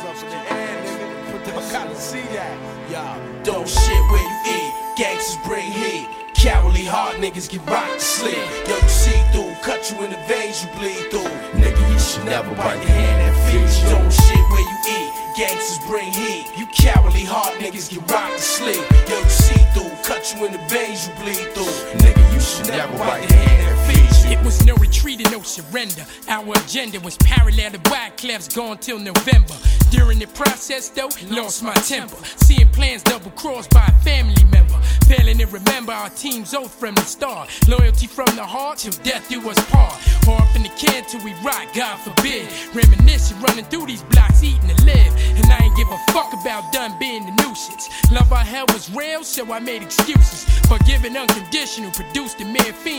up in the air, nigga. Put the I see that. Y'all don't shit where you eat. Gangsters bring heat. Cowardly hard niggas get rocked to sleep. Yo, you see through, cut you in the veins, you bleed through. Nigga, you should never bite the hand that feeds you. Don't shit where you eat. Gangsters bring heat. You cowardly hard niggas get rocked to sleep. Yo, you see through, cut you in the veins, you bleed through. Nigga, you should never bite the hand that feeds you. It was no retreat and no surrender. Our agenda was parallel to Wyclef's gone till November. During the process though, lost my temper. Seeing plans double crossed by a family member. Failing to remember our team's oath from the start. Loyalty from the heart till death do us part. Off in the can till we rock, God forbid. Reminiscing, running through these blocks, eating to live. And I ain't give a fuck about done being the nuisance. Love I held was real, so I made excuses. Forgiving unconditional, produced a mere fiend.